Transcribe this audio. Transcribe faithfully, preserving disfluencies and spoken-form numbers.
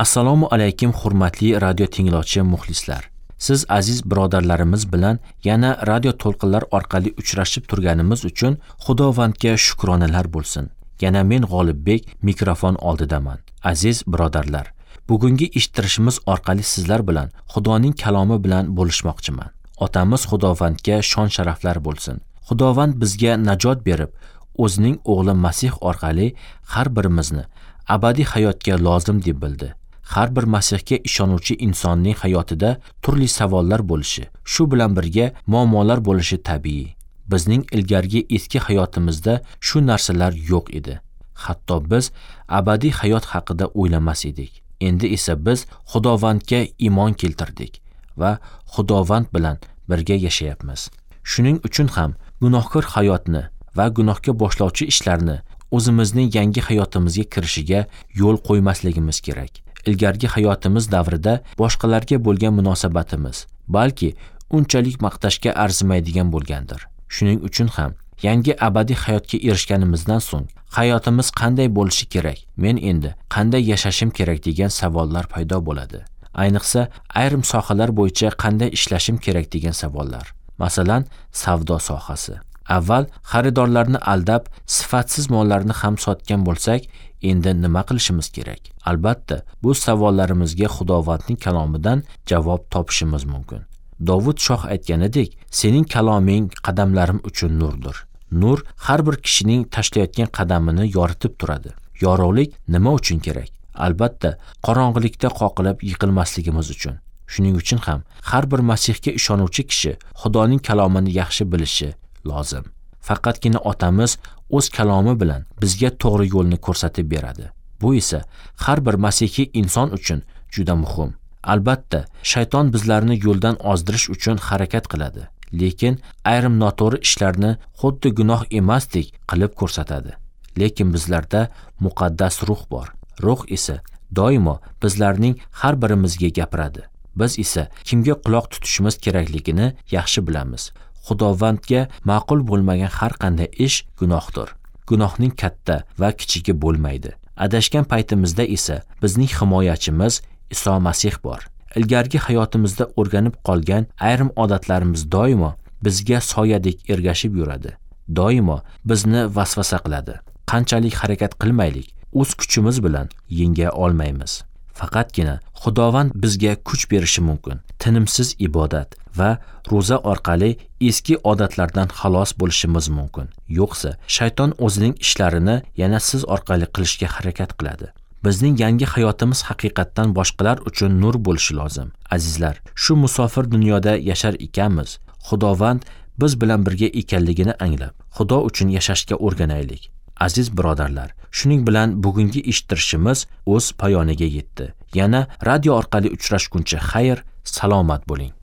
Assalomu alaykum hurmatli radio tinglovchi muxlislar. Siz aziz birodarlarimiz bilan yana radio to'lqinlar orqali uchrashib turganimiz uchun Xudovandga shukronalar bo'lsin. Yana men G'olibbek mikrofon oldidaman. Aziz birodarlar, bugungi eshittirishimiz orqali sizlar bilan Xudoning kalomi bilan bo'lishmoqchiman. Otamiz Xudovandga shon sharaflar bo'lsin. Xudovand bizga najot berib, o'zining o'g'li Masih orqali har birimizni abadiy hayotga lozim deb bildi. Har bir Masihga ishonuvchi insonning hayotida turli savollar bo'lishi, shu bilan birga muammolar bo'lishi tabiiy. Bizning ilgargi eski hayotimizda shu narsalar yo'q edi. Hatto biz abadiy hayot haqida o'ylamas edik. Endi esa biz Xudovandga iymon keltirdik va Xudovand bilan birga yashayapmiz. Shuning uchun ham gunohkor hayotni va gunohga boshlovchi ishlarni o'zimizning yangi hayotimizga kirishiga yo'l qo'ymasligimiz kerak. Ilgargi hayotimiz davrida boshqalarga bo'lgan munosabatimiz balki unchalik maqtashga arzimaydigan bo'lgandir. Shuning uchun ham yangi abadiy hayotga erishganimizdan so'ng hayotimiz qanday bo'lishi kerak, men endi qanday yashashim kerak degan savollar paydo bo'ladi. Ayniqsa ayrim sohalar bo'yicha qanday ishlashim kerak degan savollar. Masalan, savdo sohasi. Avval xaridorlarni aldab, sifatsiz mollarni ham sotgan bo'lsak, endi nima qilishimiz kerak? Albatta, bu savollarimizga Xudovandning kalomidan javob topishimiz mumkin. Dovud shoh aytganidek, sening kaloming qadamlarim uchun nurdir. Nur har bir kishining tashlayotgan qadamini yoritib turadi. Yorug'lik nima uchun kerak? Albatta, qorong'ilikda qoqilib yiqilmasligimiz uchun. Shuning uchun ham har bir Masihga ishonuvchi kishi Xudoning kalomini yaxshi bilishi lozim. Faqatgina otamiz o'z kalomi bilan bizga to'g'ri yo'lni ko'rsatib beradi. Bu esa har bir masihiy inson uchun juda muhim. Albatta, shayton bizlarni yo'ldan ozdirish uchun harakat qiladi, lekin ayrim noto'g'ri ishlarni xuddi gunoh emasdek qilib ko'rsatadi. Lekin bizlarda muqaddas ruh bor. Ruh esa doimo bizlarning har birimizga gapiradi. Biz esa kimga quloq tutishimiz kerakligini yaxshi bilamiz. Xudovandga ma'qul bo'lmagan har qanday ish gunohdir. Gunohning katta va kichigi bo'lmaydi. Adashgan paytimizda esa bizning himoyachimiz Iso Masih bor. Ilgargi hayotimizda o'rganib qolgan ayrim odatlarimiz doimo bizga soyadek ergashib yuradi. Doimo bizni vasvasa qiladi. Qanchalik harakat qilmaylik, o'z kuchimiz bilan yenga olmaymiz. Faqatgina Xudovand bizga kuch berishi mumkin. Tinimsiz ibodat va ro'za orqali eski odatlardan xalos bo'lishimiz mumkin. Yo'qsa, shayton o'zining ishlarini yana siz orqali qilishga harakat qiladi. Bizning yangi hayotimiz haqiqatdan boshqalar uchun nur bo'lishi lozim. Azizlar, shu musofir dunyoda yashar ekanmiz. Xudovand biz bilan birga ekanligini anglab, Xudo uchun yashashga o'rganaylik. Aziz birodarlar, shuning bilan bugungi eshittirishimiz o'z poyoniga yetdi. Yana radio orqali uchrashguncha xayr, salomat bo'ling.